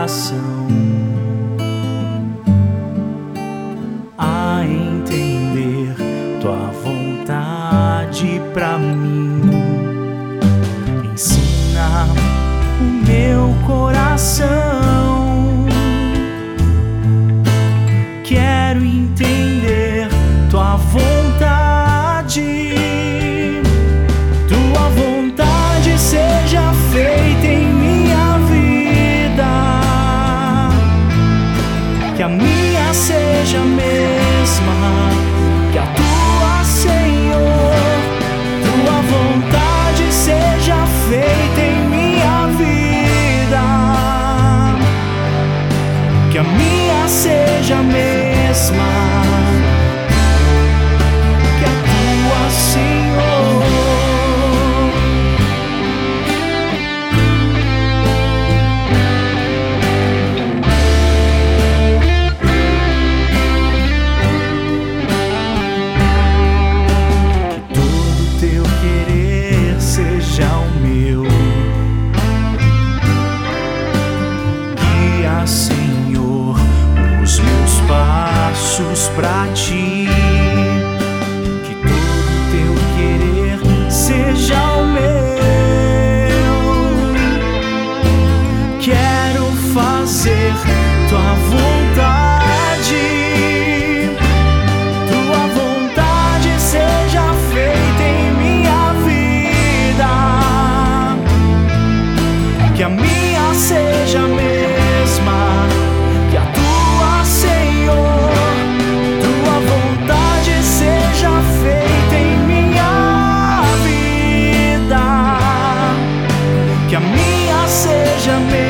coração a entender tua vontade pra mim. Ensina o meu coração, quero entender tua vontade. Tua vontade seja feita em minha vida, que a minha seja a mesma que a tua, Senhor. Tua vontade seja feita em minha vida, que a minha seja a mesma que a tua, Senhor. Que todo teu querer seja o meu. Guia, Senhor, os meus passos pra ti. Que todo teu querer seja o meu. Quero fazer tua vontade. Tua vontade seja feita em minha vida, que a minha seja a mesma que a tua, Senhor. Tua vontade seja feita em minha vida, que a minha seja a mesma